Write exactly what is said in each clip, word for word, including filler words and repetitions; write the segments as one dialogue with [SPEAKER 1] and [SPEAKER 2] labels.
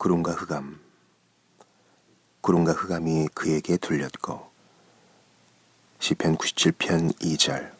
[SPEAKER 1] 구름과 흑암. 구름과 흑암이 그에게 들렸고. 시편 구십칠 편 이 절.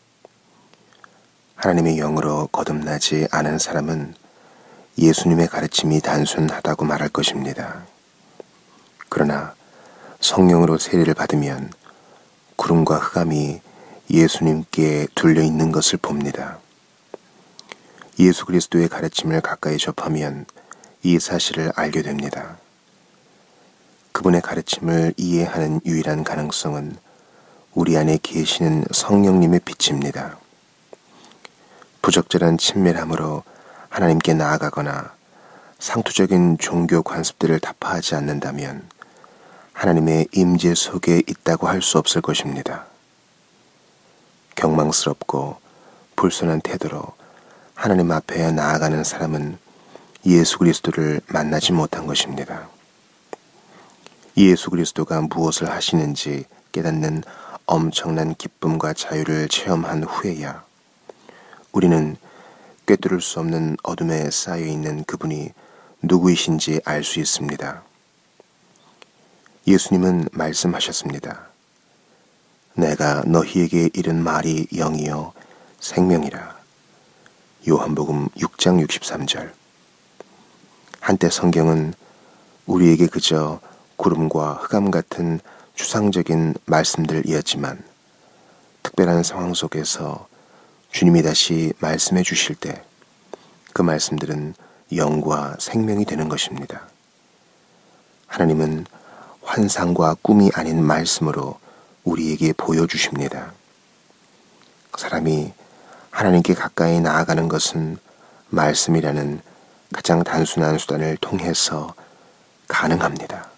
[SPEAKER 1] 하나님의 영으로 거듭나지 않은 사람은 예수님의 가르침이 단순하다고 말할 것입니다. 그러나 성령으로 세례를 받으면 구름과 흑암이 예수님께 둘려 있는 것을 봅니다. 예수 그리스도의 가르침을 가까이 접하면 이 사실을 알게 됩니다. 그분의 가르침을 이해하는 유일한 가능성은 우리 안에 계시는 성령님의 빛입니다. 부적절한 친밀함으로 하나님께 나아가거나 상투적인 종교 관습들을 타파하지 않는다면 하나님의 임재 속에 있다고 할 수 없을 것입니다. 경망스럽고 불손한 태도로 하나님 앞에 나아가는 사람은 예수 그리스도를 만나지 못한 것입니다. 예수 그리스도가 무엇을 하시는지 깨닫는 엄청난 기쁨과 자유를 체험한 후에야 우리는 꿰뚫을 수 없는 어둠에 쌓여있는 그분이 누구이신지 알 수 있습니다. 예수님은 말씀하셨습니다. 내가 너희에게 이른 말이 영이요 생명이라. 요한복음 육 장 육십삼 절. 한때 성경은 우리에게 그저 구름과 흑암 같은 추상적인 말씀들이었지만 특별한 상황 속에서 주님이 다시 말씀해 주실 때 그 말씀들은 영과 생명이 되는 것입니다. 하나님은 환상과 꿈이 아닌 말씀으로 우리에게 보여주십니다. 사람이 하나님께 가까이 나아가는 것은 말씀이라는 가장 단순한 수단을 통해서 가능합니다.